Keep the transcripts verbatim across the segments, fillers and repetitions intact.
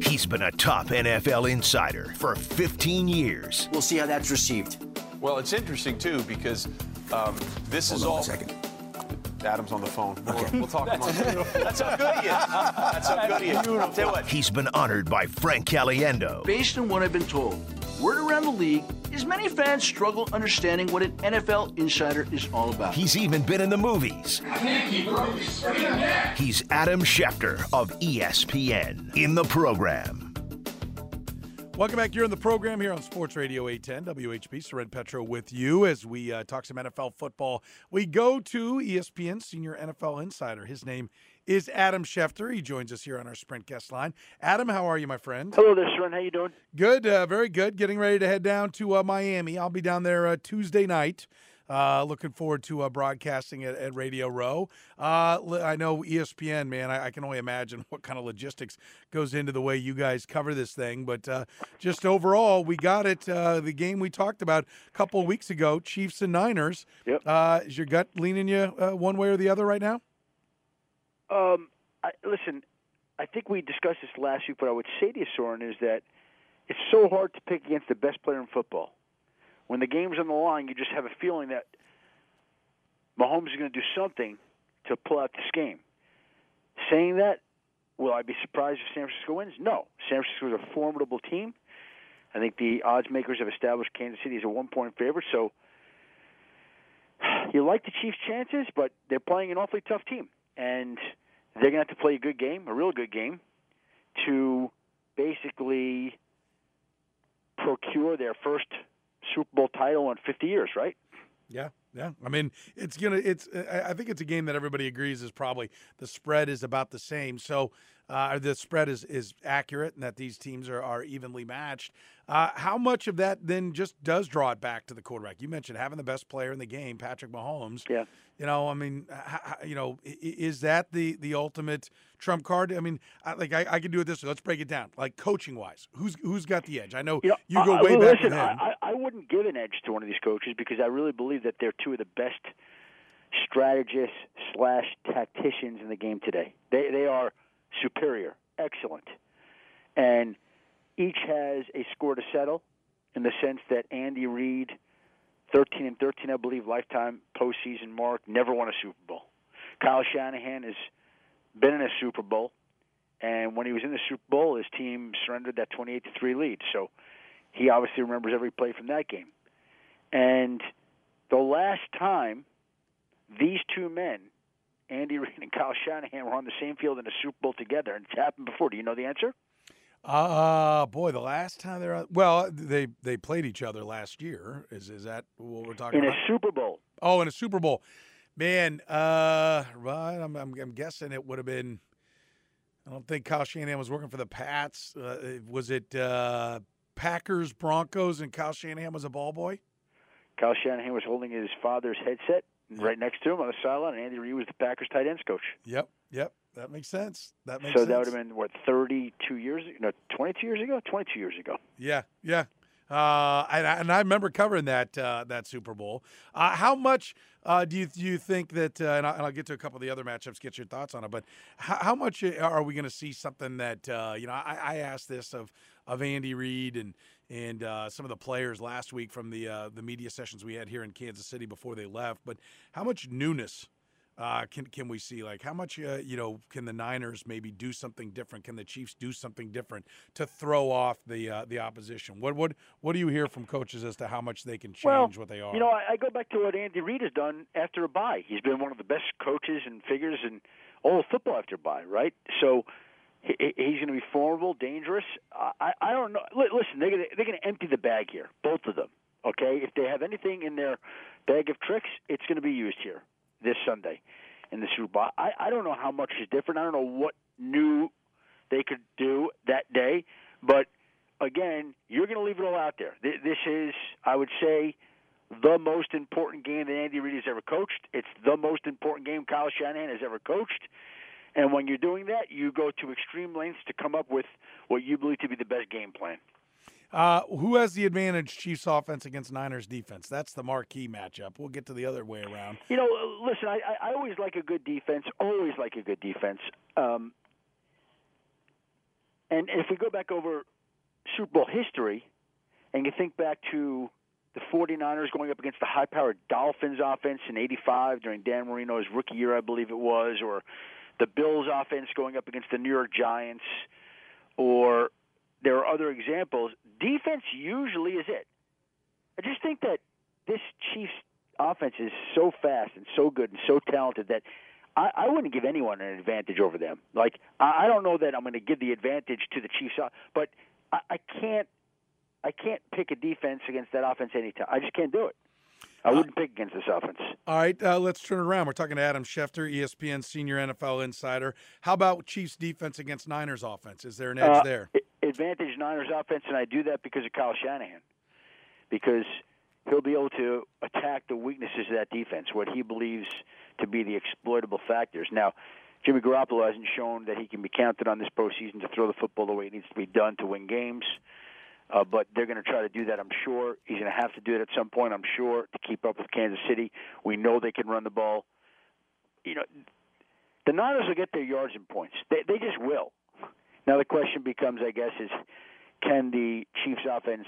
He's been a top N F L insider for fifteen years. We'll see how that's received. Well, it's interesting, too, because um, this Hold is on all... one second. Adam's on the phone. Okay. We'll, we'll talk him on. That's how good he is. That's how good he is. I'll tell you what. He's been honored by Frank Caliendo. Based on what I've been told, word around the league is many fans struggle understanding what an N F L insider is all about. He's even been in the movies. He's Adam Schefter of E S P N in the program. Welcome back. You're in the program here on Sports Radio eight ten, W H B. Soren Petro with you as we uh, talk some N F L football. We go to E S P N senior N F L insider. His name is Adam Schefter. He joins us here on our Sprint guest line. Adam, how are you, my friend? Hello there, Soren. How you doing? Good, uh, very good. Getting ready to head down to uh, Miami. I'll be down there uh, Tuesday night. Uh, looking forward to uh, broadcasting at, at Radio Row. Uh, I know E S P N, man, I, I can only imagine what kind of logistics goes into the way you guys cover this thing. But uh, just overall, we got it. Uh, the game we talked about a couple of weeks ago, Chiefs and Niners. Yep. Uh, is your gut leaning you uh, one way or the other right now? Um, I, listen, I think we discussed this last week, but I would say to you, Soren, is that it's so hard to pick against the best player in football. When the game's on the line, you just have a feeling that Mahomes is going to do something to pull out this game. Saying that, will I be surprised if San Francisco wins? No. San Francisco is a formidable team. I think the odds makers have established Kansas City as a one-point favorite, so you like the Chiefs' chances, but they're playing an awfully tough team. And they're going to have to play a good game, a real good game, to basically procure their first Super Bowl title in fifty years, right? Yeah, yeah. I mean, it's gonna. It's. I think it's a game that everybody agrees is probably the spread is about the same. So uh, the spread is is accurate, and that these teams are are evenly matched. Uh, how much of that then just does draw it back to the quarterback? You mentioned having the best player in the game, Patrick Mahomes. Yeah. You know, I mean, h- you know, is that the the ultimate trump card? I mean, I, like I, I could do it this way. Let's break it down. Like coaching wise, who's who's got the edge? I know you, know, you go I, way I, back listen, with him. I, I wouldn't give an edge to one of these coaches because I really believe that they're two of the best strategists slash tacticians in the game today. They they are superior, excellent, and each has a score to settle in the sense that Andy Reid, thirteen and thirteen, I believe, lifetime postseason mark, never won a Super Bowl. Kyle Shanahan has been in a Super Bowl, and when he was in the Super Bowl, his team surrendered that twenty-eight to three lead. So he obviously remembers every play from that game. And the last time these two men, Andy Reid and Kyle Shanahan, were on the same field in a Super Bowl together, and it's happened before. Do you know the answer? Uh boy, the last time they're well, they they played each other last year. Is is that what we're talking in about? In a Super Bowl. Oh, in a Super Bowl, man. Uh, right. I'm, I'm I'm guessing it would have been. I don't think Kyle Shanahan was working for the Pats. Uh, was it uh, Packers Broncos and Kyle Shanahan was a ball boy? Kyle Shanahan was holding his father's headset yep. right next to him on the sideline, and Andy Reid was the Packers tight ends coach. Yep, yep. That makes sense. That makes so sense. that would have been, what, thirty-two years ago? No, twenty-two years ago? twenty-two years ago. Yeah, yeah. Uh, and, I, and I remember covering that uh, that Super Bowl. Uh, how much uh, do you do you think that, uh, and, I, and I'll get to a couple of the other matchups, get your thoughts on it, but how, how much are we going to see something that, uh, you know, I, I asked this of, of Andy Reid and and uh, some of the players last week from the uh, the media sessions we had here in Kansas City before they left, but how much newness Uh, can can we see? Like, how much, uh, you know, can the Niners maybe do something different? Can the Chiefs do something different to throw off the uh, the opposition? What what what do you hear from coaches as to how much they can change well, what they are? You know, I, I go back to what Andy Reid has done after a bye. He's been one of the best coaches and figures in all of football after a bye, right? So he, he's going to be formidable, dangerous. I, I don't know. Listen, they're going they're going to empty the bag here, both of them. Okay, if they have anything in their bag of tricks, it's going to be used here this Sunday in the Super Bowl. I, I don't know how much is different. I don't know what new they could do that day. But, again, you're going to leave it all out there. This is, I would say, the most important game that Andy Reid has ever coached. It's the most important game Kyle Shanahan has ever coached. And when you're doing that, you go to extreme lengths to come up with what you believe to be the best game plan. Uh, who has the advantage, Chiefs offense against Niners defense? That's the marquee matchup. We'll get to the other way around. You know, listen, I, I always like a good defense, always like a good defense. Um, And if we go back over Super Bowl history, and you think back to the 49ers going up against the high-powered Dolphins offense in eighty-five during Dan Marino's rookie year, I believe it was, or the Bills offense going up against the New York Giants, or there are other examples, defense usually is it. I just think that this Chiefs offense is so fast and so good and so talented that I, I wouldn't give anyone an advantage over them. Like, I, I don't know that I'm going to give the advantage to the Chiefs, but I, I can't I can't pick a defense against that offense anytime. I just can't do it. I wouldn't uh, pick against this offense. All right, uh, let's turn it around. We're talking to Adam Schefter, E S P N senior N F L insider. How about Chiefs defense against Niners offense? Is there an edge uh, there? Advantage Niners offense, and I do that because of Kyle Shanahan. Because he'll be able to attack the weaknesses of that defense, what he believes to be the exploitable factors. Now, Jimmy Garoppolo hasn't shown that he can be counted on this postseason to throw the football the way it needs to be done to win games. Uh, but they're going to try to do that, I'm sure. He's going to have to do it at some point, I'm sure, to keep up with Kansas City. We know they can run the ball. You know, the Niners will get their yards and points. They, they just will. Now the question becomes, I guess, is can the Chiefs offense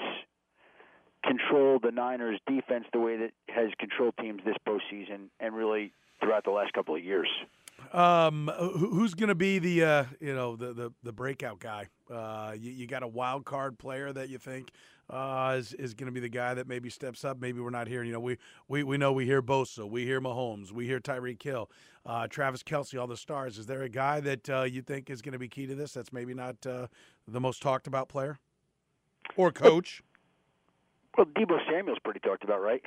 control the Niners defense the way that has controlled teams this postseason and really throughout the last couple of years? Um, who's going to be the uh, you know the, the, the breakout guy? Uh, you, you got a wild card player that you think uh, is is going to be the guy that maybe steps up. Maybe we're not hearing. You know, we we, we know we hear Bosa, we hear Mahomes, we hear Tyreek Hill, uh, Travis Kelce, all the stars. Is there a guy that uh, you think is going to be key to this? That's maybe not uh, the most talked about player or coach. Well, Deebo Samuel's pretty talked about, right?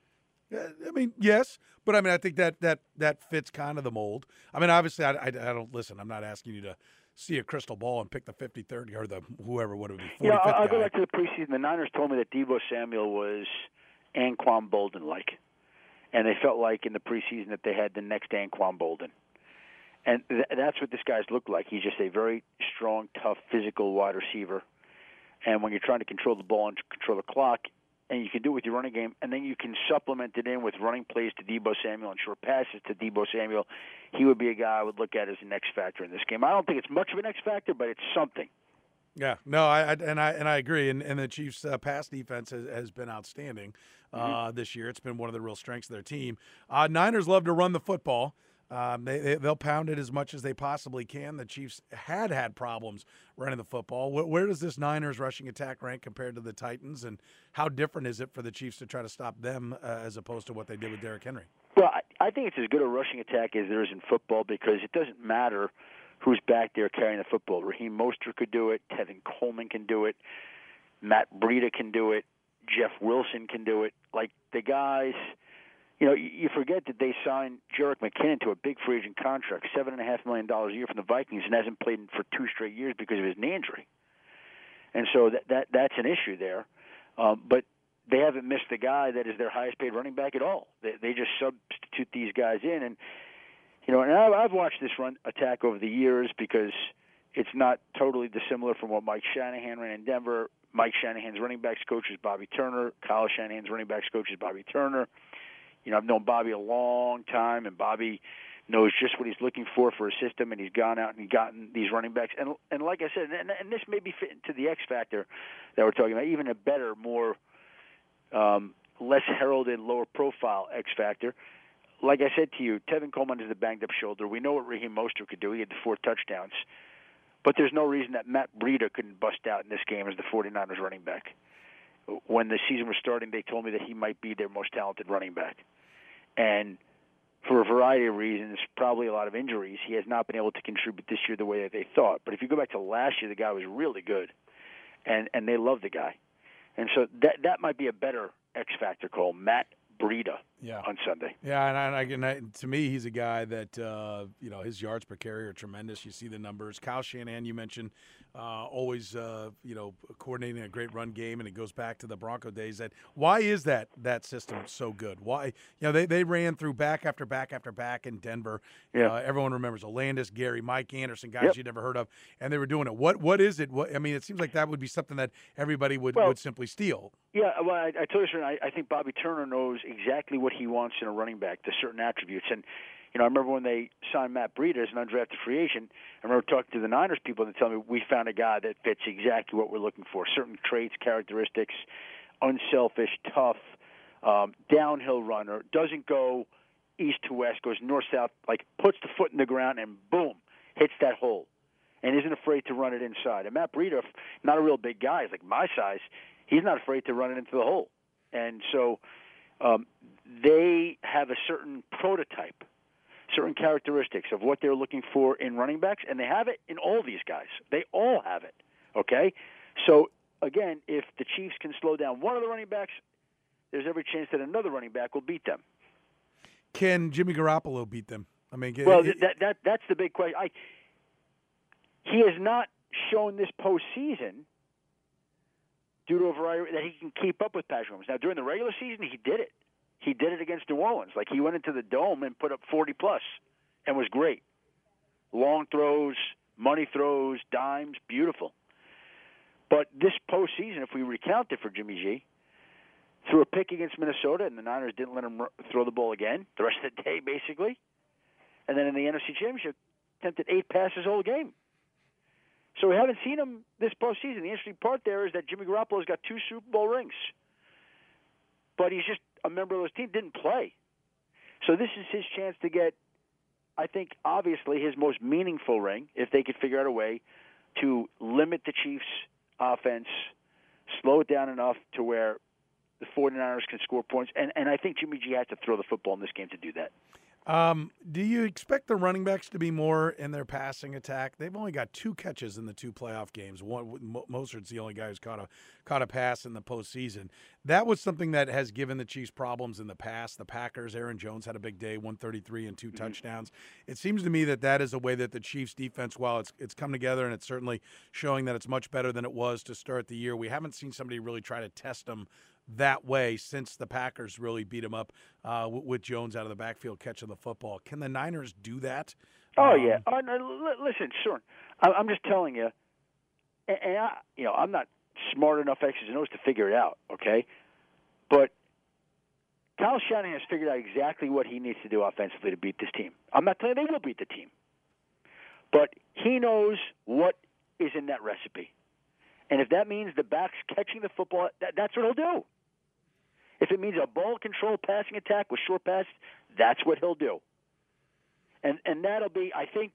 I mean, yes, but I mean, I think that that that fits kind of the mold. I mean, obviously, I, I, I don't listen. I'm not asking you to see a crystal ball and pick the fifty-third or the whoever would it be. Yeah, I'll, I'll go back to the preseason. The Niners told me that Deebo Samuel was Anquan Bolden-like, and they felt like in the preseason that they had the next Anquan Bolden, and th- that's what this guy's looked like. He's just a very strong, tough, physical wide receiver, and when you're trying to control the ball and control the clock, and you can do it with your running game, and then you can supplement it in with running plays to Deebo Samuel and short passes to Deebo Samuel, he would be a guy I would look at as an X factor in this game. I don't think it's much of an X factor, but it's something. Yeah, no, I, I and I and I agree. And, and the Chiefs' uh, pass defense has, has been outstanding uh, mm-hmm. this year. It's been one of the real strengths of their team. Uh, Niners love to run the football. Um, they, they they'll pound it as much as they possibly can. The Chiefs had had problems running the football. Where, where does this Niners rushing attack rank compared to the Titans, and how different is it for the Chiefs to try to stop them uh, as opposed to what they did with Derrick Henry? Well, I, I think it's as good a rushing attack as there is in football because it doesn't matter who's back there carrying the football. Raheem Mostert could do it. Tevin Coleman can do it. Matt Breida can do it. Jeff Wilson can do it. Like the guys. You know, you forget that they signed Jerick McKinnon to a big free agent contract, seven and a half million dollars a year from the Vikings, and hasn't played for two straight years because of his knee injury. And so that, that that's an issue there. Um, but they haven't missed the guy that is their highest paid running back at all. They, they just substitute these guys in, and you know, and I've, I've watched this run attack over the years because it's not totally dissimilar from what Mike Shanahan ran in Denver. Mike Shanahan's running backs coach is Bobby Turner. Kyle Shanahan's running backs coach is Bobby Turner. You know, I've known Bobby a long time, and Bobby knows just what he's looking for for a system, and he's gone out and gotten these running backs. And and like I said, and, and this may be fit into the X factor that we're talking about, even a better, more um, less heralded, lower profile X factor. Like I said to you, Tevin Coleman has a banged-up shoulder. We know what Raheem Mostert could do. He had the four touchdowns. But there's no reason that Matt Breida couldn't bust out in this game as the 49ers running back. When the season was starting, they told me that he might be their most talented running back. And for a variety of reasons, probably a lot of injuries, he has not been able to contribute this year the way that they thought. But if you go back to last year, the guy was really good, and and they love the guy. And so that that might be a better X factor call, Matt Breida, yeah. on Sunday. Yeah, and, I, and I, to me, he's a guy that, uh, you know, his yards per carry are tremendous. You see the numbers. Kyle Shanahan, you mentioned, uh, always, uh, you know, coordinating a great run game, and it goes back to the Bronco days. That why is that that system so good? Why, you know, they, they ran through back after back after back in Denver. Yeah. Uh, everyone remembers Olandis, Gary, Mike Anderson, guys yep. you'd never heard of, and they were doing it. What What is it? What I mean, it seems like that would be something that everybody would, well, would simply steal. Yeah, well, I, I told you, I, I think Bobby Turner knows exactly what he wants in a running back, the certain attributes. And, You know, I remember when they signed Matt Breida as an undrafted free agent, I remember talking to the Niners people and telling me we found a guy that fits exactly what we're looking for, certain traits, characteristics, unselfish, tough, um, downhill runner, doesn't go east to west, goes north-south, like puts the foot in the ground and boom, hits that hole and isn't afraid to run it inside. And Matt Breida, not a real big guy, he's like my size, he's not afraid to run it into the hole. And so um, they have a certain prototype, certain characteristics of what they're looking for in running backs, and they have it in all these guys. They all have it, okay? So, again, if the Chiefs can slow down one of the running backs, there's every chance that another running back will beat them. Can Jimmy Garoppolo beat them? I mean, well, it, that that that's the big question. I, he has not shown this postseason due to a variety that he can keep up with Patrick Mahomes. Now, during the regular season, he did it. He did it against New Orleans. Like, he went into the Dome and put up forty plus and was great. Long throws, money throws, dimes, beautiful. But this postseason, if we recount it for Jimmy G, threw a pick against Minnesota, and the Niners didn't let him throw the ball again the rest of the day, basically. And then in the N F C Championship, attempted eight passes all game. So we haven't seen him this postseason. The interesting part there is that Jimmy Garoppolo's got two Super Bowl rings. But he's just a member of his team, didn't play. So this is his chance to get, I think, obviously his most meaningful ring, if they could figure out a way to limit the Chiefs' offense, slow it down enough to where the 49ers can score points. And, and I think Jimmy G has to throw the football in this game to do that. Um, do you expect the running backs to be more in their passing attack? They've only got two catches in the two playoff games. One, Mostert's the only guy who's caught a caught a pass in the postseason. That was something that has given the Chiefs problems in the past. The Packers, Aaron Jones had a big day, one thirty-three and two mm-hmm. touchdowns. It seems to me that that is a way that the Chiefs defense, while it's it's come together and it's certainly showing that it's much better than it was to start the year, we haven't seen somebody really try to test them that way since the Packers really beat him up uh, with Jones out of the backfield catching the football. Can the Niners do that? Oh, um, yeah. Oh, no, listen, sure. I'm just telling you, and, and I, you know, I'm not smart enough X's and O's to figure it out, okay? But Kyle Shanahan has figured out exactly what he needs to do offensively to beat this team. I'm not telling you they will beat the team. But he knows what is in that recipe. And if that means the back's catching the football, that, that's what he'll do. If it means a ball control passing attack with short passes, that's what he'll do. And and that'll be, I think,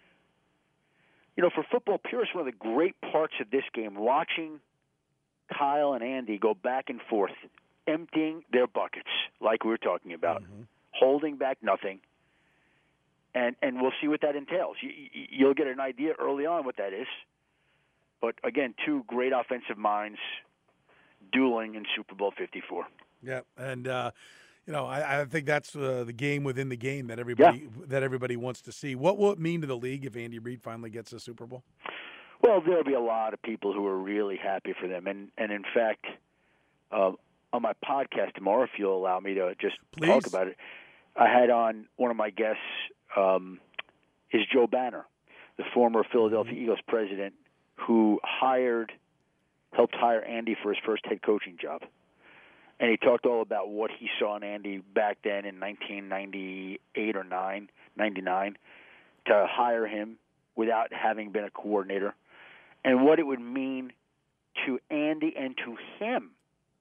you know, for football purists, one of the great parts of this game, watching Kyle and Andy go back and forth, emptying their buckets, like we were talking about, mm-hmm. holding back nothing, and and we'll see what that entails. You, you'll get an idea early on what that is. But, again, two great offensive minds dueling in Super Bowl fifty-four. Yeah, and, uh, you know, I, I think that's uh, the game within the game that everybody yeah. that everybody wants to see. What will it mean to the league if Andy Reid finally gets a Super Bowl? Well, there'll be a lot of people who are really happy for them. And, and in fact, uh, on my podcast tomorrow, if you'll allow me to just Please. talk about it, I had on one of my guests um, is Joe Banner, the former Philadelphia mm-hmm. Eagles president, who hired, helped hire Andy for his first head coaching job. And he talked all about what he saw in Andy back then in nineteen ninety-eight or nine, ninety-nine, to hire him without having been a coordinator, and what it would mean to Andy and to him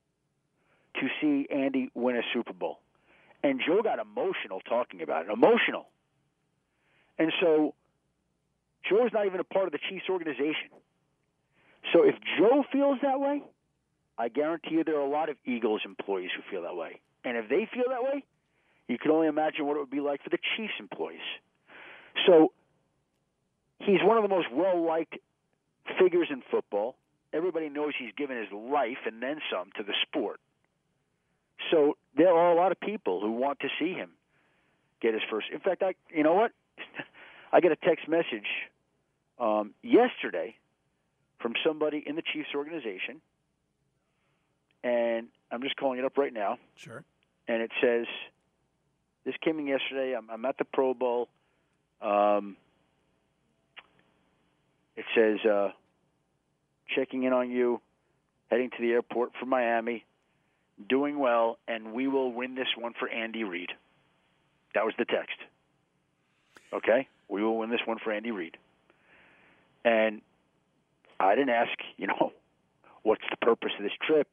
to see Andy win a Super Bowl. And Joe got emotional talking about it, emotional. And so Joe's not even a part of the Chiefs organization. So if Joe feels that way, I guarantee you there are a lot of Eagles employees who feel that way. And if they feel that way, you can only imagine what it would be like for the Chiefs employees. So he's one of the most well-liked figures in football. Everybody knows he's given his life and then some to the sport. So there are a lot of people who want to see him get his first. In fact, I, you know what? I got a text message um, yesterday from somebody in the Chiefs organization, and I'm just calling it up right now. Sure. And it says, this came in yesterday. I'm, I'm at the Pro Bowl. Um, it says, uh, checking in on you, heading to the airport for Miami, doing well, and we will win this one for Andy Reid. That was the text. Okay? We will win this one for Andy Reid. And I didn't ask, you know, what's the purpose of this trip,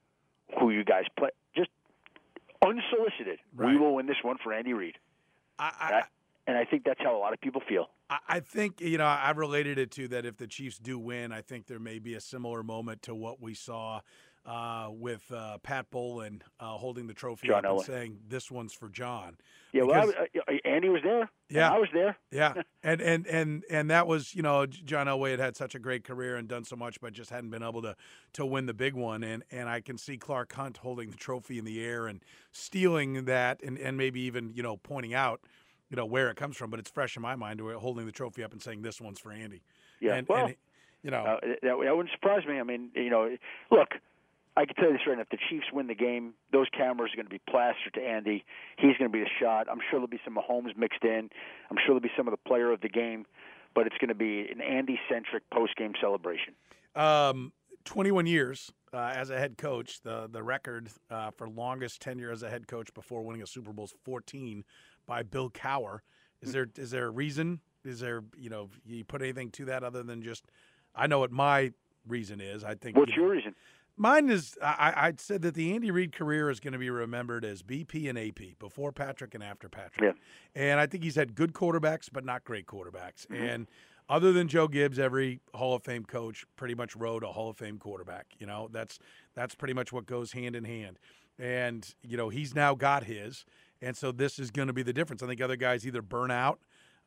who you guys play. Just unsolicited. Right. We will win this one for Andy Reid. I, I, and, I, and I think that's how a lot of people feel. I, I think, you know, I've related it to that if the Chiefs do win, I think there may be a similar moment to what we saw uh, with uh, Pat Bowlen uh, holding the trophy John up and Elway. saying, this one's for John. Yeah, well, Because- I, I, Andy was there. Yeah. and I was there. Yeah, and and and and that was, you know, John Elway had had such a great career and done so much, but just hadn't been able to to win the big one. And and I can see Clark Hunt holding the trophy in the air and stealing that, and and maybe even, you know, pointing out, you know, where it comes from. But it's fresh in my mind, where holding the trophy up and saying this one's for Andy. Yeah, and, well, and, you know, uh, that, that wouldn't surprise me. I mean, you know, look. I can tell you this right now. If the Chiefs win the game, those cameras are going to be plastered to Andy. He's going to be the shot. I'm sure there'll be some Mahomes mixed in. I'm sure there'll be some of the player of the game. But it's going to be an Andy-centric post-game celebration. Um, twenty-one years uh, as a head coach. The the record uh, for longest tenure as a head coach before winning a Super Bowl is fourteen by Bill Cowher. Is there is there a reason? Is there, you know, you put anything to that other than just? I know what my reason is. I think. What's you know, your reason? Mine is, I, I said that the Andy Reid career is going to be remembered as B P and A P, before Patrick and after Patrick. Yeah. And I think he's had good quarterbacks, but not great quarterbacks. Mm-hmm. And other than Joe Gibbs, every Hall of Fame coach pretty much rode a Hall of Fame quarterback. You know, that's that's pretty much what goes hand in hand. And, you know, he's now got his. And so this is going to be the difference. I think other guys either burn out,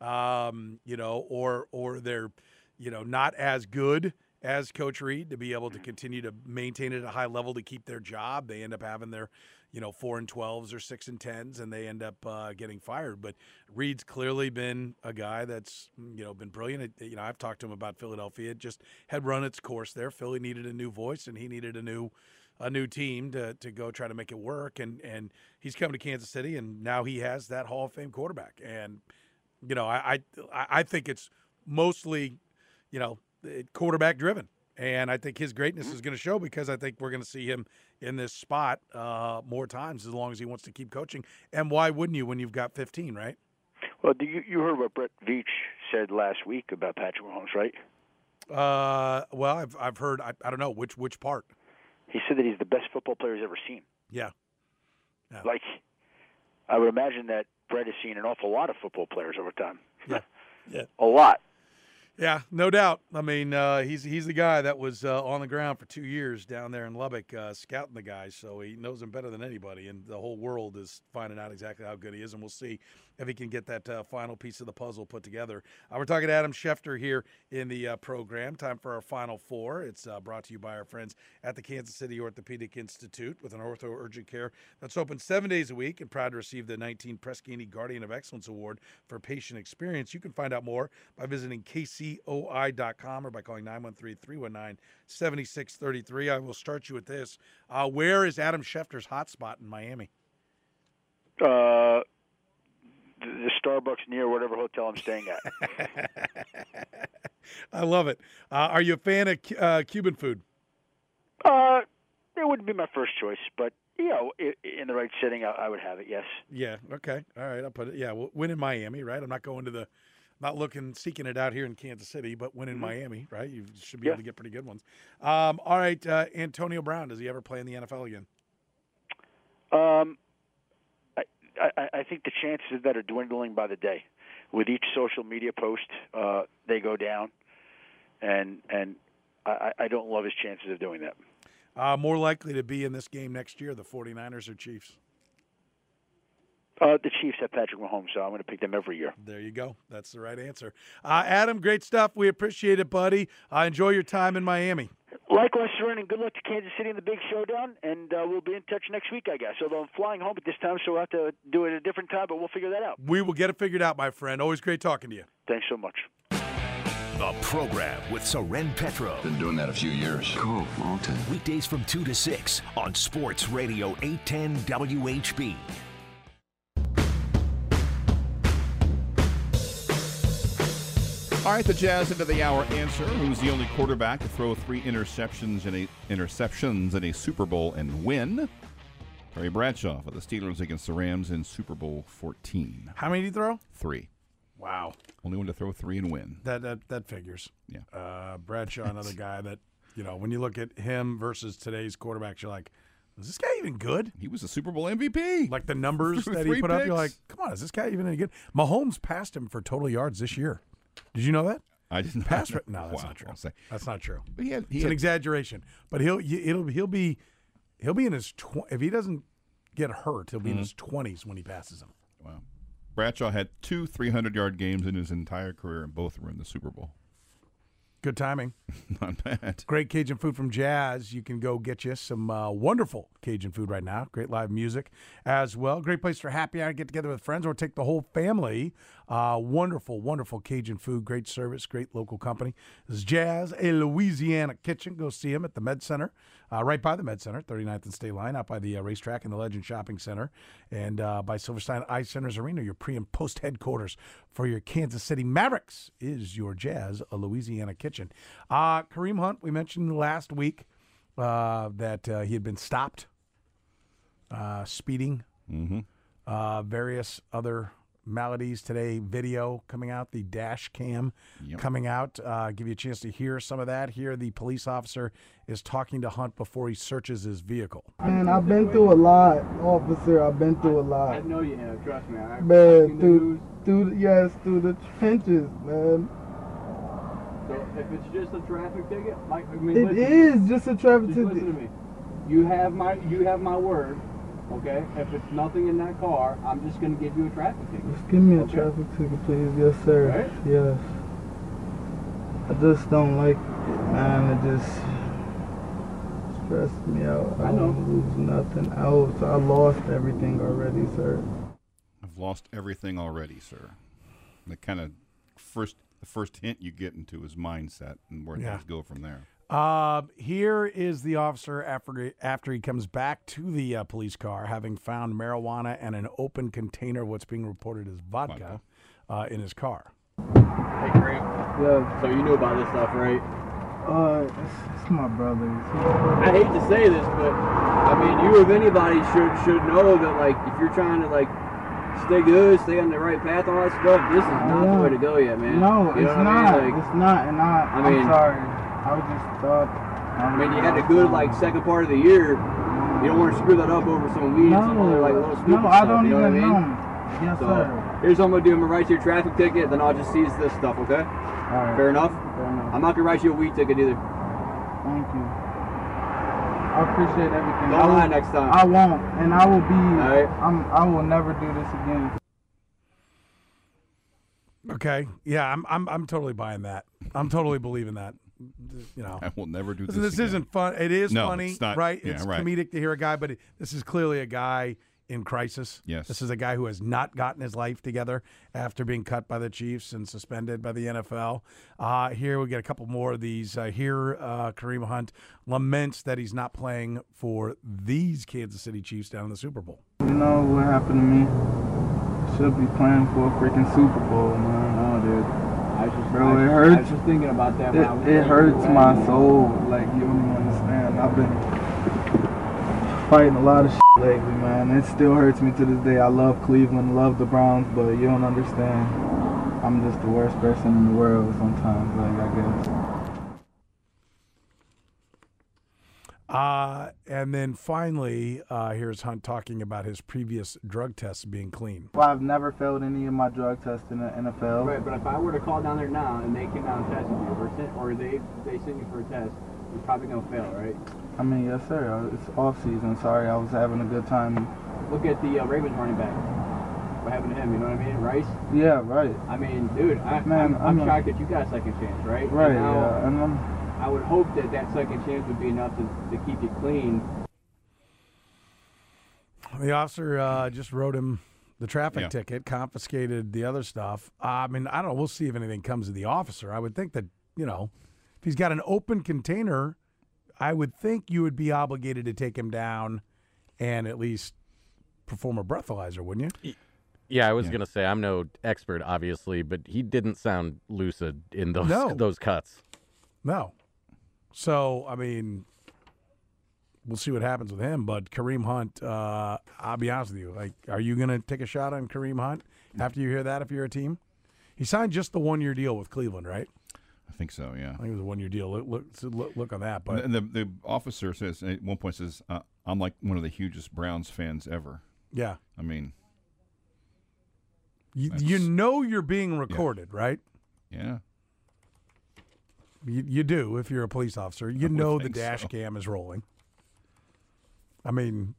um, you know, or or they're, you know, not as good as Coach Reid to be able to continue to maintain it at a high level to keep their job. They end up having their, you know, four and twelves or six and tens, and they end up uh, getting fired. But Reid's clearly been a guy that's, you know, been brilliant. It, you know, I've talked to him about Philadelphia. It just had run its course there. Philly needed a new voice, and he needed a new a new team to to go try to make it work. And and he's come to Kansas City, and now he has that Hall of Fame quarterback. And you know, I I, I think it's mostly, you know, quarterback driven, and I think his greatness is going to show because I think we're going to see him in this spot uh, more times as long as he wants to keep coaching. And why wouldn't you when you've got fifteen, right? Well, you, you heard what Brett Veach said last week about Patrick Mahomes, right? Uh, well, I've I've heard I, I don't know which which part. He said that he's the best football player he's ever seen. Yeah. yeah. Like, I would imagine that Brett has seen an awful lot of football players over time. Yeah. Yeah. A lot. Yeah, no doubt. I mean, uh, he's he's the guy that was uh, on the ground for two years down there in Lubbock uh, scouting the guys, so he knows him better than anybody, and the whole world is finding out exactly how good he is, and we'll see if he can get that uh, final piece of the puzzle put together. Uh, we're talking to Adam Schefter here in the uh, program. Time for our Final Four. It's uh, brought to you by our friends at the Kansas City Orthopedic Institute with an ortho urgent care that's open seven days a week and proud to receive the nineteen Press-Ganey Guardian of Excellence Award for patient experience. You can find out more by visiting K C O I dot com or by calling nine one three, three one nine, seven six three three. I will start you with this. Uh, where is Adam Schefter's hotspot in Miami? Uh, the Starbucks near whatever hotel I'm staying at. I love it. Uh, are you a fan of uh, Cuban food? Uh, it wouldn't be my first choice, but, you know, in the right setting, I, I would have it, yes. Yeah, okay. All right, I'll put it. Yeah, well, win in Miami, right? I'm not going to the not looking, seeking it out here in Kansas City, but win in mm-hmm. Miami, right? You should be yeah. able to get pretty good ones. Um, all right, uh, Antonio Brown, does he ever play in the N F L again? Um, I, I, I think the chances of that are dwindling by the day. With each social media post, uh, they go down, and and I, I don't love his chances of doing that. Uh, more likely to be in this game next year, the 49ers or Chiefs? Uh, the Chiefs have Patrick Mahomes, so I'm going to pick them every year. There you go. That's the right answer. Uh, Adam, great stuff. We appreciate it, buddy. Uh, enjoy your time in Miami. Likewise, Soren, and good luck to Kansas City in the big showdown, and uh, we'll be in touch next week, I guess. Although I'm flying home at this time, so we'll have to do it at a different time, but we'll figure that out. We will get it figured out, my friend. Always great talking to you. Thanks so much. The program with Soren Petro. Been doing that a few years. Cool, long time. Weekdays from two to six on Sports Radio eight ten W H B. All right, the Jazz into the hour answer. Who's the only quarterback to throw three interceptions in a interceptions in a Super Bowl and win? Terry Bradshaw for the Steelers against the Rams in Super Bowl fourteen. How many did he throw? Three. Wow. Only one to throw three and win. That that that figures. Yeah. Uh, Bradshaw, another guy that, you know, when you look at him versus today's quarterbacks, you're like, is this guy even good? He was a Super Bowl M V P. Like the numbers Threw that three he put up, you're like, picks. come on, is this guy even any good? Mahomes passed him for total yards this year. Did you know that? I didn't Pass know. rate? No, that's Wow, not true. I'll say. That's not true. But he had, he It's had an exaggeration. But he'll it'll he'll be he'll be in his tw- if he doesn't get hurt, he'll be Mm-hmm. in his twenties when he passes him. wow. Bradshaw had two three hundred yard games in his entire career, and both were in the Super Bowl. Good timing. Not bad. Great Cajun food from Jazz. You can go get you some uh, wonderful Cajun food right now. Great live music as well. Great place for happy hour, get together with friends, or take the whole family. Uh, wonderful, wonderful Cajun food. Great service. Great local company. This is Jazz, a Louisiana Kitchen. Go see them at the Med Center, uh, right by the Med Center, thirty-ninth and State Line, out by the uh, racetrack and the Legend Shopping Center, and uh, by Silverstein Ice Centers Arena, your pre and post headquarters for your Kansas City Mavericks is your Jazz, a Louisiana Kitchen. Uh, Kareem Hunt, we mentioned last week uh, that uh, he had been stopped uh, speeding, Mm-hmm. uh, various other maladies today. Video coming out, the dash cam Yep. coming out. Uh, give you a chance to hear some of that. Here, the police officer is talking to Hunt before he searches his vehicle. Man, I've been through a lot, officer. I've been through a lot. I know you have, trust me. I've Man, seen the through, news. through, the- yes, through the trenches, man. So if it's just a traffic ticket, like I mean, It listen, is just a traffic Just listen to ticket. me. You have my you have my word, okay? If it's nothing in that car, I'm just gonna give you a traffic ticket. Just give me a Okay. traffic ticket, please. Yes, sir. Right? Yes. I just don't like it, man. It just stressed me out. I, I know. don't lose nothing else. I lost everything already, sir. I've lost everything already, sir. The kind of first the first hint you get into his mindset and where Yeah. things go from there. Uh, here is the officer after after he comes back to the uh, police car, having found marijuana and an open container of what's being reported as vodka, uh, in his car. Hey, Greg. Yeah. So you knew about this stuff, right? Uh, it's, it's my brother. I hate to say this, but I mean, you of anybody should should know that like if you're trying to like stay good, stay on the right path, all that stuff, this is not the way to go yet, man. No, You know it's what not. I mean? Like, It's not, and I, I I'm mean- sorry. I just thought. I mean, you had a good like second part of the year. You don't want to screw that up over some weed No, and some other like little stupid no, I stuff. don't you know even what I mean? know. Yes, So sir. here's what I'm gonna do. I'm gonna write you a traffic ticket, then I'll just seize this stuff. Okay? All right. Fair enough. Fair enough. I'm not gonna write you a weed ticket either. Thank you. I appreciate everything. Don't I will, lie next time. I won't, and I will be. All right. I'm. I will never do this again. Okay, yeah, I'm I'm I'm totally buying that. I'm totally believing that. You know, I will never do this. Listen, this again. isn't fun. It is No, funny, it's not- right? yeah, It's right. comedic to hear a guy, but it, this is clearly a guy in crisis. Yes. This is a guy who has not gotten his life together after being cut by the Chiefs and suspended by the N F L. Uh, here we get a couple more of these. Uh, here, uh, Kareem Hunt laments that he's not playing for these Kansas City Chiefs down in the Super Bowl. You know what happened to me? I should be playing for a freaking Super Bowl, man. No, dude. I was just, Bro, I, it I hurts. was just thinking about that. When I was It, it like, hurts man, my man. soul. Like, you don't even understand. I've been fighting a lot of shit lately, man. It still hurts me to this day. I love Cleveland, love the Browns, but you don't understand. I'm just the worst person in the world sometimes, like, I guess. Uh, and then finally, uh, here's Hunt talking about his previous drug tests being clean. Well, I've never failed any of my drug tests in the N F L. Right, but if I were to call down there now and they came down and tested you, or, sent, or they they sent you for a test, you're probably gonna fail, right? I mean, yes, sir. It's off season. Sorry, I was having a good time. Look at the uh, Ravens running back. What happened to him? You know what I mean? Rice. Yeah, right. I mean, dude, I, Man, I'm, I'm I'm a- shocked that you got a second chance, right? Right, And now, yeah. And I'm, I would hope that that second chance would be enough to, to keep you clean. The officer uh, just wrote him the traffic Yeah. ticket, confiscated the other stuff. Uh, I mean, I don't know. We'll see if anything comes to the officer. I would think that, you know, if he's got an open container, I would think you would be obligated to take him down and at least perform a breathalyzer, wouldn't you? Yeah, I was Yeah. gonna say I'm no expert, obviously, but he didn't sound lucid in those No. those cuts. No. So, I mean, we'll see what happens with him. But Kareem Hunt, uh, I'll be honest with you. Like, are you going to take a shot on Kareem Hunt after you hear that if you're a team? He signed just the one-year deal with Cleveland, right? I think so, yeah. I think it was a one-year deal. Look, look, look, look on that. But and the, the officer says at one point says, uh, "I'm like one of the hugest Browns fans ever." Yeah. I mean, you, you know you're being recorded, yeah. right? Yeah. You, you do if you're a police officer. You know the dash so. cam is rolling. I mean,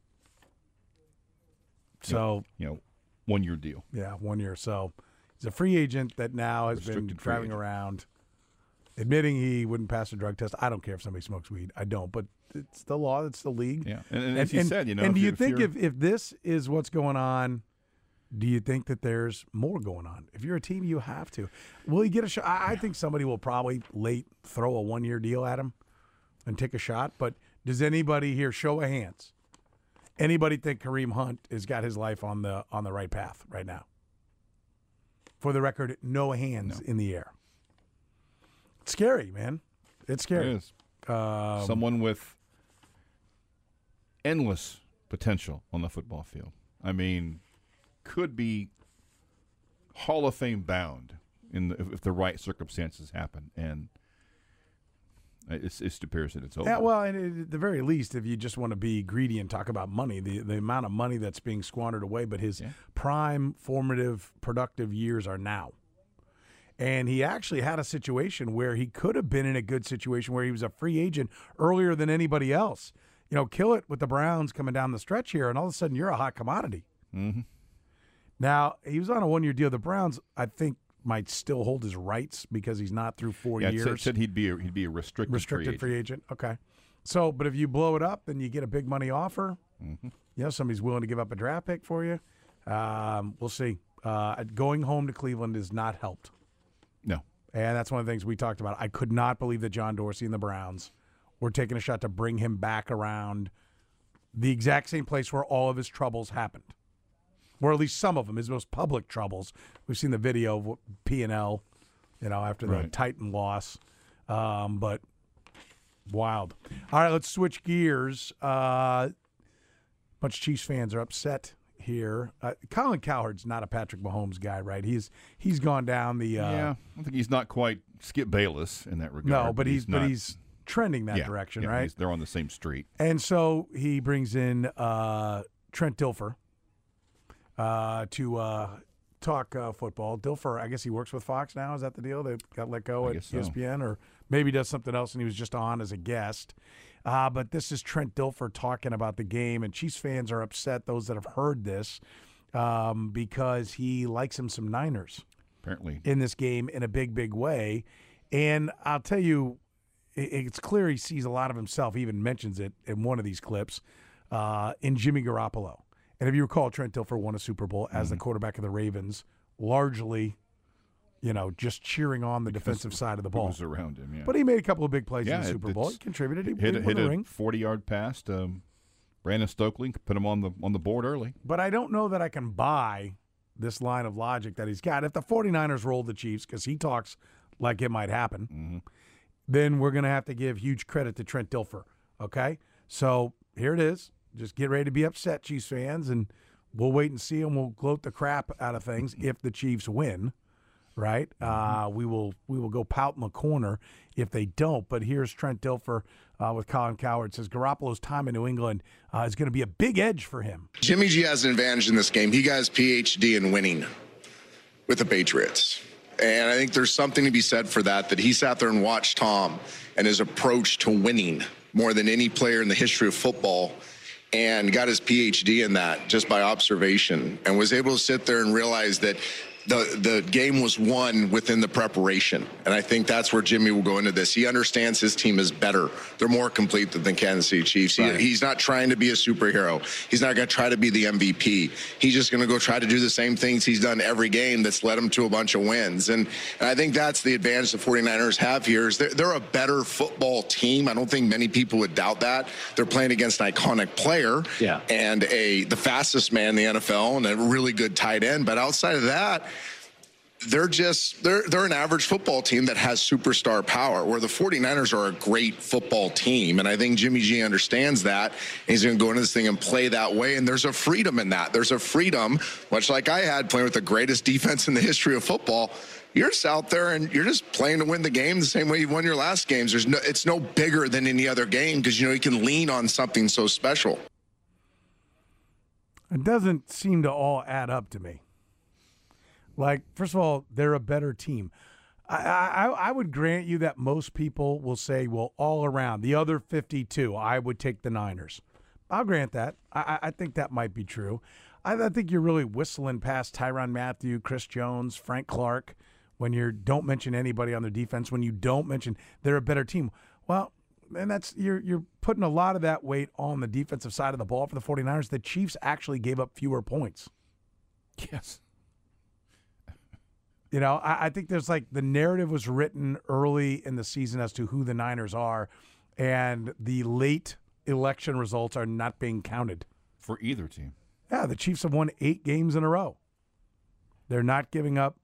so you know, one-year deal. Yeah, one year. So he's a free agent that now has Restricted been driving agent. around. Admitting he wouldn't pass a drug test. I don't care if somebody smokes weed. I don't, but it's the law. It's the league. Yeah, and, and as he said, you know. And do you if think you're... if, if this is what's going on, do you think that there's more going on? If you're a team, you have to. Will you get a shot? I, I think somebody will probably late throw a one-year deal at him and take a shot. But does anybody here, show of hands, anybody think Kareem Hunt has got his life on the on the right path right now? For the record, no hands no. in the air. It's scary, man. It's scary. It is. Um, Someone with endless potential on the football field. I mean, could be Hall of Fame bound in the, if, if the right circumstances happen, and it's, it appears that it's over. Yeah, well, and at the very least, if you just want to be greedy and talk about money, the the amount of money that's being squandered away, but his yeah. prime, formative, productive years are now. And he actually had a situation where he could have been in a good situation where he was a free agent earlier than anybody else. You know, kill it with the Browns coming down the stretch here, and all of a sudden you're a hot commodity. Mm-hmm. Now, he was on a one-year deal. The Browns, I think, might still hold his rights because he's not through four yeah, years. Yeah, it said he'd be a, he'd be a restricted, restricted free agent. free agent. Okay. So, but if you blow it up, then you get a big money offer. Mm-hmm. You know, somebody's willing to give up a draft pick for you. Um, we'll see. Uh, going home to Cleveland is not helped. No. And that's one of the things we talked about. I could not believe that John Dorsey and the Browns were taking a shot to bring him back around the exact same place where all of his troubles happened, or at least some of them, his most public troubles. We've seen the video of P and L, you know, after the right. Titan loss. Um, but wild. All right, let's switch gears. A uh, bunch of Chiefs fans are upset here. Uh, Colin Cowherd's not a Patrick Mahomes guy, right? He's he's gone down the uh, yeah. I think he's not quite Skip Bayless in that regard. No, but, but he's, he's not, but he's trending that yeah, direction, yeah, right? They're on the same street, and so he brings in uh, Trent Dilfer uh, to uh, talk uh, football. Dilfer, I guess he works with Fox now. Is that the deal? They got let go I at guess E S P N, so. Or maybe does something else, and he was just on as a guest. Uh, but this is Trent Dilfer talking about the game, and Chiefs fans are upset, those that have heard this, um, because he likes him some Niners. Apparently. In this game in a big, big way. And I'll tell you, it's clear he sees a lot of himself. He even mentions it in one of these clips uh, in Jimmy Garoppolo. And if you recall, Trent Dilfer won a Super Bowl as mm-hmm. the quarterback of the Ravens, largely, you know, just cheering on the because defensive side of the ball. Was around him, yeah. But he made a couple of big plays yeah, in the it, Super Bowl. He contributed. He hit, he hit the a ring. forty-yard pass to um, Brandon Stokely, put him on the on the board early. But I don't know that I can buy this line of logic that he's got. If the 49ers roll the Chiefs, because he talks like it might happen, mm-hmm. then we're going to have to give huge credit to Trent Dilfer, okay? So here it is. Just get ready to be upset, Chiefs fans, and we'll wait and see, and we'll gloat the crap out of things if the Chiefs win, right? Mm-hmm. Uh, we will we will go pout in the corner if they don't. But here's Trent Dilfer uh, with Colin Cowherd. Says Garoppolo's time in New England uh, is going to be a big edge for him. Jimmy G has an advantage in this game. He got his P H D in winning with the Patriots. And I think there's something to be said for that, that he sat there and watched Tom and his approach to winning more than any player in the history of football, and got his P H D in that just by observation, and was able to sit there and realize that the the game was won within the preparation. And I think that's where Jimmy will go into this. He understands his team is better. They're more complete than the Kansas City Chiefs. Right. He, he's not trying to be a superhero. He's not going to try to be the M V P. He's just going to go try to do the same things he's done every game that's led him to a bunch of wins. And, and I think that's the advantage the 49ers have here is they're, they're a better football team. I don't think many people would doubt that. They're playing against an iconic player yeah. and a the fastest man in the N F L and a really good tight end. But outside of that, They're just, they're they're an average football team that has superstar power, where the 49ers are a great football team. And I think Jimmy G understands that. And he's going to go into this thing and play that way. And there's a freedom in that. There's a freedom, much like I had playing with the greatest defense in the history of football. you're just out there and you're just playing to win the game the same way you won your last games. There's no, it's no bigger than any other game because, you know, you can lean on something so special. It doesn't seem to all add up to me. Like, first of all, they're a better team. I, I, I would grant you that most people will say, well, all around, the other fifty-two, I would take the Niners. I'll grant that. I, I think that might be true. I, I think you're really whistling past Tyrann Mathieu, Chris Jones, Frank Clark, when you don't mention anybody on their defense, when you don't mention they're a better team. Well, and that's you're you're putting a lot of that weight on the defensive side of the ball for the 49ers. The Chiefs actually gave up fewer points. Yes. You know, I, I think there's like the narrative was written early in the season as to who the Niners are, and the late election results are not being counted. For either team. Yeah, the Chiefs have won eight games in a row. They're not giving up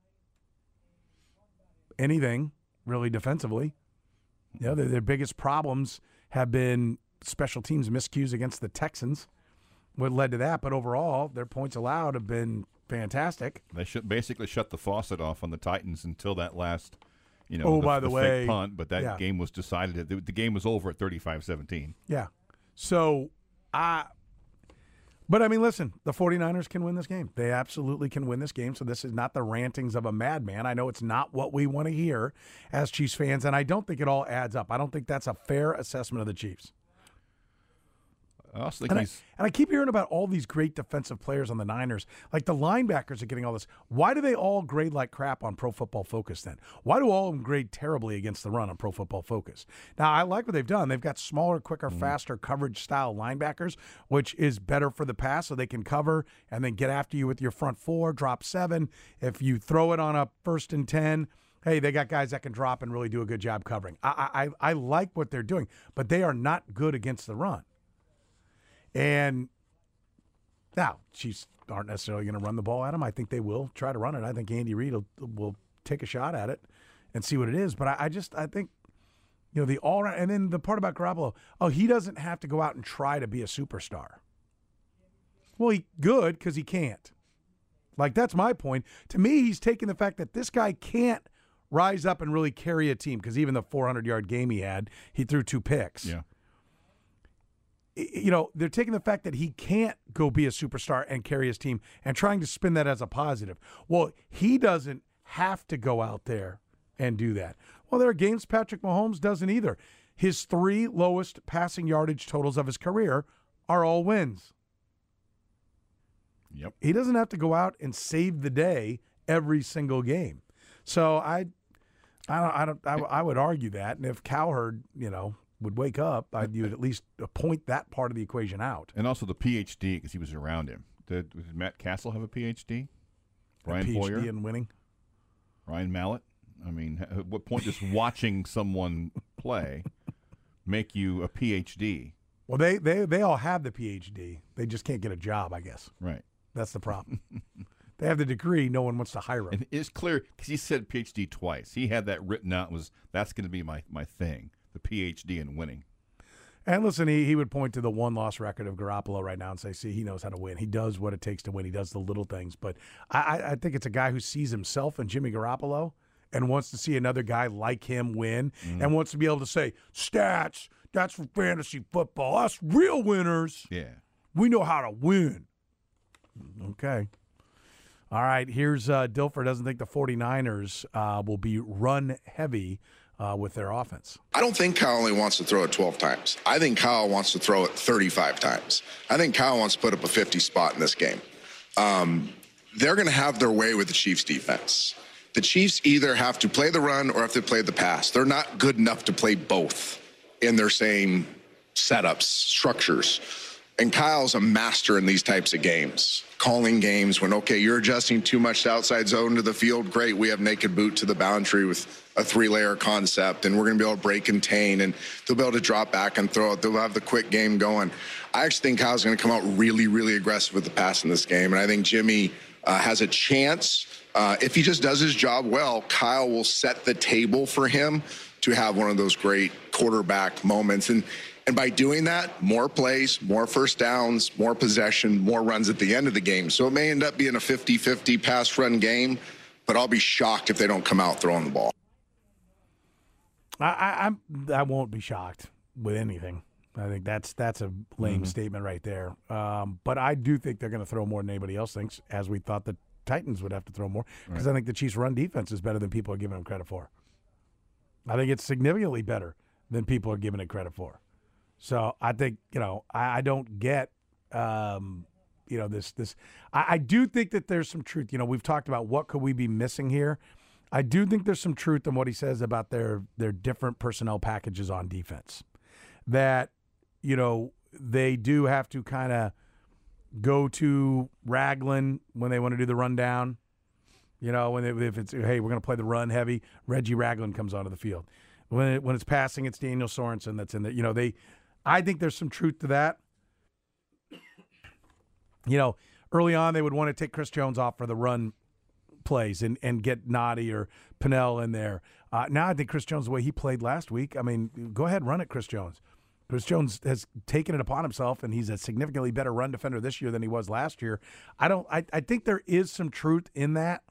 anything really defensively. You know, their, their biggest problems have been special teams miscues against the Texans. What led to that, but overall, their points allowed have been fantastic. They should basically shut the faucet off on the Titans until that last, you know, oh, the, by the, the way, fake punt. But that yeah. game was decided. The, the game was over at thirty-five seventeen. Yeah. So, I. But, I mean, listen, the 49ers can win this game. They absolutely can win this game. So this is not the rantings of a madman. I know it's not what we want to hear as Chiefs fans, and I don't think it all adds up. I don't think that's a fair assessment of the Chiefs. I also think and, he's I, and I keep hearing about all these great defensive players on the Niners. Like the linebackers are getting all this. Why do they all grade like crap on Pro Football Focus then? Why do all of them grade terribly against the run on Pro Football Focus? Now, I like what they've done. They've got smaller, quicker, mm. faster coverage-style linebackers, which is better for the pass so they can cover and then get after you with your front four, drop seven. If you throw it on a first and ten, hey, they got guys that can drop and really do a good job covering. I, I, I like what they're doing, but they are not good against the run. And now, Chiefs aren't necessarily going to run the ball at them. I think they will try to run it. I think Andy Reid will, will take a shot at it and see what it is. But I, I just, I think, you know, the all around, and then the part about Garoppolo, oh, he doesn't have to go out and try to be a superstar. Well, he good because he can't. Like, that's my point. To me, he's taking the fact that this guy can't rise up and really carry a team because even the four hundred yard game he had, he threw two picks. Yeah. You know, they're taking the fact that he can't go be a superstar and carry his team and trying to spin that as a positive. Well, he doesn't have to go out there and do that. Well, there are games Patrick Mahomes doesn't either. His three lowest passing yardage totals of his career are all wins. Yep. He doesn't have to go out and save the day every single game. So I, I don't, I don't, I, I would argue that. And if Cowherd, you know, would wake up, I'd you would at least point that part of the equation out. And also the P H D because he was around him. Did, did Matt Castle have a P H D? Brian a P H D Hoyer in winning. Ryan Mallett. I mean, at what point does watching someone play make you a P H D? Well, they they they all have the P H D. They just can't get a job, I guess. Right. That's the problem. They have the degree. No one wants to hire them. And it's clear because he said P H D twice. He had that written out. Was that's going to be my my thing. The P H D in winning. And listen, he, he would point to the one-loss record of Garoppolo right now and say, see, he knows how to win. He does what it takes to win. He does the little things. But I, I think it's a guy who sees himself in Jimmy Garoppolo and wants to see another guy like him win mm. and wants to be able to say, stats, that's for fantasy football. Us real winners. Yeah. We know how to win. Okay. All right, here's uh, Dilfer doesn't think the 49ers uh, will be run heavy Uh, with their offense. I don't think Kyle only wants to throw it twelve times. I think Kyle wants to throw it thirty-five times. I think Kyle wants to put up a fifty spot in this game. Um, they're going to have their way with the Chiefs defense. The Chiefs either have to play the run or have to play the pass. They're not good enough to play both in their same setups, structures. And Kyle's a master in these types of games. Calling games when, okay, you're adjusting too much to outside zone to the field. Great, we have naked boot to the boundary with a three-layer concept, and we're going to be able to break contain, and they'll be able to drop back and throw it. They'll have the quick game going. I actually think Kyle's going to come out really, really aggressive with the pass in this game, and I think Jimmy uh, has a chance. Uh, if he just does his job well, Kyle will set the table for him to have one of those great quarterback moments. And And by doing that, more plays, more first downs, more possession, more runs at the end of the game. So it may end up being a fifty-fifty pass run game, but I'll be shocked if they don't come out throwing the ball. I, I, I'm, I won't be shocked with anything. I think that's that's a lame Mm-hmm. statement right there. Um, but I do think they're going to throw more than anybody else thinks, as we thought the Titans would have to throw more, because Right. I think the Chiefs' run defense is better than people are giving them credit for. I think it's significantly better than people are giving it credit for. So I think, you know, I, I don't get, um, you know, this. this. I, I do think that there's some truth. You know, we've talked about what could we be missing here. I do think there's some truth in what he says about their their different personnel packages on defense. That, you know, they do have to kind of go to Ragland when they want to do the rundown. You know, when they, if it's, hey, we're going to play the run heavy, Reggie Ragland comes onto the field. When it, when it's passing, it's Daniel Sorensen that's in there. You know, they, I think there's some truth to that. You know, early on they would want to take Chris Jones off for the run plays and, and get Noddy or Pinnell in there. Uh, now I think Chris Jones, the way he played last week, I mean, go ahead, run it, Chris Jones. Chris Jones has taken it upon himself, and he's a significantly better run defender this year than he was last year. I don't. I, I think there is some truth in that,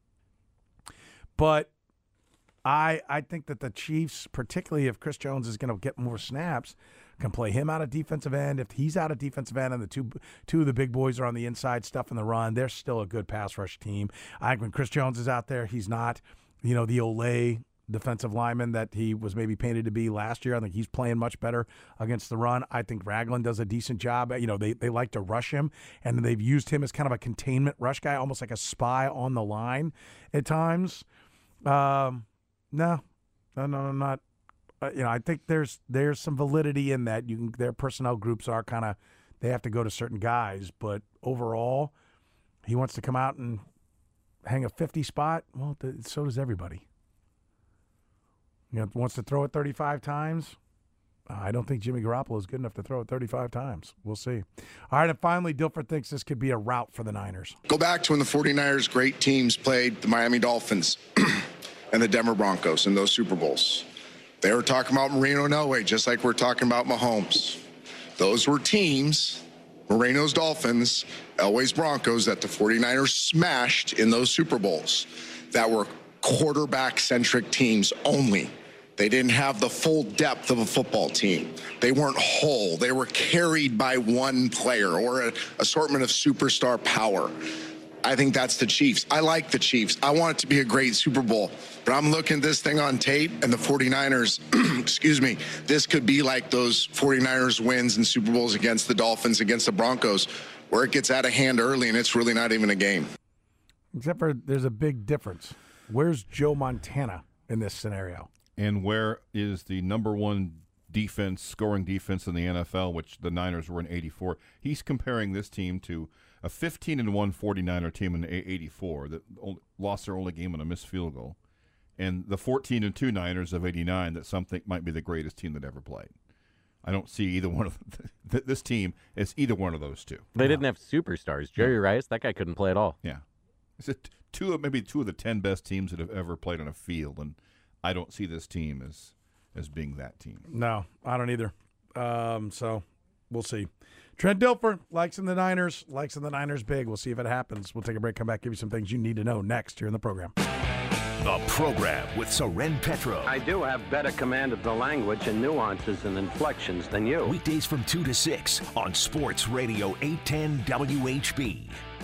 but I I think that the Chiefs, particularly if Chris Jones is going to get more snaps, can play him out of defensive end. If he's out of defensive end and the two two of the big boys are on the inside stuff in the run, they're still a good pass rush team. I think when Chris Jones is out there, he's not, you know, the Olay defensive lineman that he was maybe painted to be last year. I think he's playing much better against the run. I think Ragland does a decent job. You know, they, they like to rush him, and they've used him as kind of a containment rush guy, almost like a spy on the line at times. Um, no, no, no, no, not. Uh, you know, I think there's there's some validity in that. You can, their personnel groups are kind of, they have to go to certain guys, but overall, he wants to come out and hang a fifty spot. Well, th- so does everybody. You know, wants to throw it thirty-five times. Uh, I don't think Jimmy Garoppolo is good enough to throw it thirty-five times. We'll see. All right, and finally, Dilfer thinks this could be a rout for the Niners. Go back to when the 49ers' great teams played the Miami Dolphins and the Denver Broncos in those Super Bowls. They were talking about Marino and Elway, just like we're talking about Mahomes. Those were teams, Marino's Dolphins, Elway's Broncos, that the 49ers smashed in those Super Bowls, that were quarterback-centric teams only. They didn't have the full depth of a football team. They weren't whole. They were carried by one player or an assortment of superstar power. I think that's the Chiefs. I like the Chiefs. I want it to be a great Super Bowl. But I'm looking at this thing on tape, and the 49ers, excuse me, this could be like those 49ers wins in Super Bowls against the Dolphins, against the Broncos, where it gets out of hand early and it's really not even a game. Except for there's a big difference. Where's Joe Montana in this scenario? And where is the number one defense, scoring defense in the N F L, which the Niners were in eighty-four? He's comparing this team to a fifteen and one 49er team in eighty-four that lost their only game on a missed field goal, and the fourteen and two Niners of eighty-nine that some think might be the greatest team that ever played. I don't see either one of th- this team as either one of those two. They no. didn't have superstars. Jerry yeah. Rice, that guy couldn't play at all. Yeah, it's a t- two of maybe two of the ten best teams that have ever played on a field, and I don't see this team as as being that team. No, I don't either. Um, so we'll see. Trent Dilfer likes in the Niners, likes in the Niners big. We'll see if it happens. We'll take a break, come back, give you some things you need to know next here in the program. The program with Soren Petro. I do have better command of the language and nuances and inflections than you. Weekdays from two to six on Sports Radio eight ten W H B.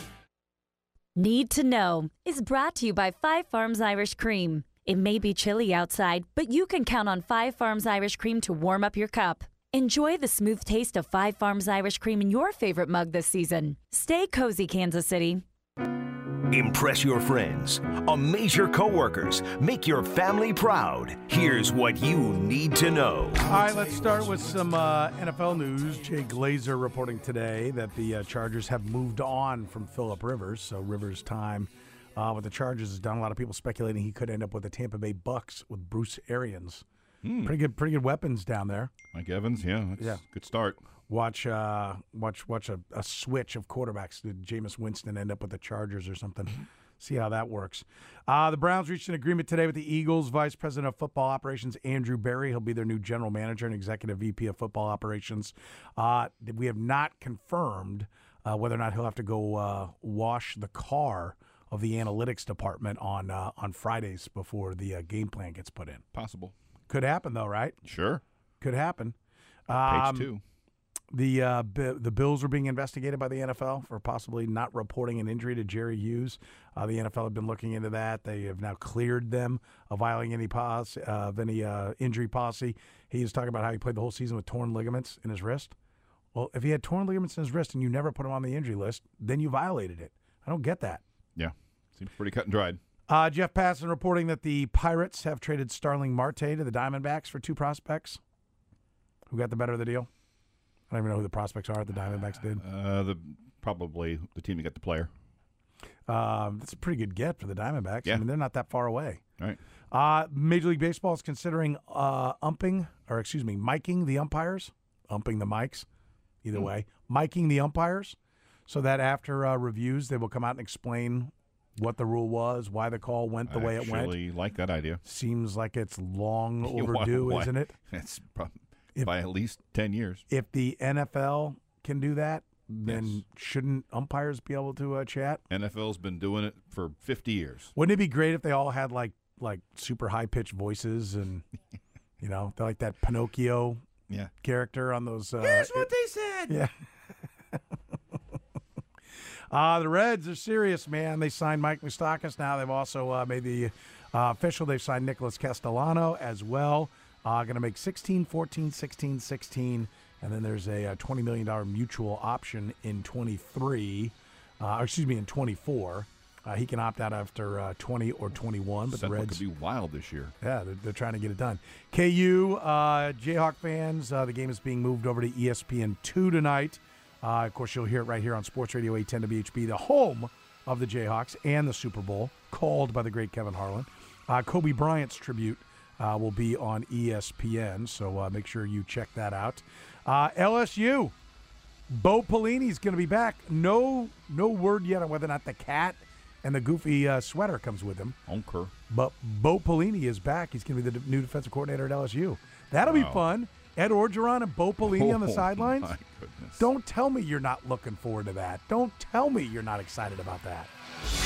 Need to Know is brought to you by Five Farms Irish Cream. It may be chilly outside, but you can count on Five Farms Irish Cream to warm up your cup. Enjoy the smooth taste of Five Farms Irish Cream in your favorite mug this season. Stay cozy, Kansas City. Impress your friends. Amaze your coworkers. Make your family proud. Here's what you need to know. All right, let's start with some uh, N F L news. Jay Glazer reporting today that the uh, Chargers have moved on from Phillip Rivers. So Rivers' time uh, with the Chargers is done. A lot of people speculating he could end up with the Tampa Bay Bucks with Bruce Arians. Hmm. Pretty good, pretty good weapons down there. Mike Evans, yeah, that's yeah, good start. Watch, uh, watch, watch a, a switch of quarterbacks. Did Jameis Winston end up with the Chargers or something? See how that works. Uh, the Browns reached an agreement today with the Eagles. Vice President of Football Operations Andrew Berry, he'll be their new general manager and executive V P of Football Operations. Uh, we have not confirmed uh, whether or not he'll have to go uh, wash the car of the analytics department on uh, on Fridays before the uh, game plan gets put in. Possible. Could happen, though, right? Sure. Could happen. Page Um, two. The uh, B- the Bills are being investigated by the N F L for possibly not reporting an injury to Jerry Hughes. Uh, the N F L have been looking into that. They have now cleared them of violating any policy, uh, of any uh, injury policy. He was talking about how he played the whole season with torn ligaments in his wrist. Well, if he had torn ligaments in his wrist and you never put him on the injury list, then you violated it. I don't get that. Yeah. Seems pretty cut and dried. Uh, Jeff Passan reporting that the Pirates have traded Starling Marte to the Diamondbacks for two prospects. Who got the better of the deal? I don't even know who the prospects are. The Diamondbacks did. Uh, the probably the team that got the player. Um, that's a pretty good get for the Diamondbacks. Yeah. I mean, they're not that far away. Right. Uh, Major League Baseball is considering uh, umping, or excuse me, miking the umpires, umping the mics, either Hmm. way, miking the umpires, so that after uh, reviews they will come out and explain what the rule was, why the call went the I way it went. actually like that idea. Seems like it's long Why- overdue, why- isn't it? It's prob- If- by at least ten years. If the N F L can do that, then Yes. shouldn't umpires be able to uh, chat? N F L's been doing it for fifty years. Wouldn't it be great if they all had like like super high pitched voices and you know they're like that Pinocchio Yeah. character on those? Uh, Here's what they said. Yeah. uh, the Reds are serious, man. They signed Mike Moustakas. Now they've also uh, made the uh, official. They've signed Nicholas Castellano as well. Uh, going to make sixteen, fourteen, sixteen, sixteen. And then there's a, a twenty million dollars mutual option in twenty-three. Uh, or excuse me, in twenty-four. Uh, he can opt out after uh, twenty or twenty-one. But Central the Reds could be wild this year. Yeah, they're, they're trying to get it done. K U, uh, Jayhawk fans, uh, the game is being moved over to E S P N two tonight. Uh, of course, you'll hear it right here on Sports Radio eight ten W H B, the home of the Jayhawks and the Super Bowl, called by the great Kevin Harlan. Uh, Kobe Bryant's tribute uh, will be on E S P N, so uh, make sure you check that out. Uh, L S U, Bo Pelini's going to be back. No, no word yet on whether or not the cat and the goofy uh, sweater comes with him. Okay. But Bo Pelini is back. He's going to be the new defensive coordinator at L S U. That'll Wow. be fun. Ed Orgeron and Bo Pelini on the Oh, sidelines. my goodness. Don't tell me you're not looking forward to that. Don't tell me you're not excited about that.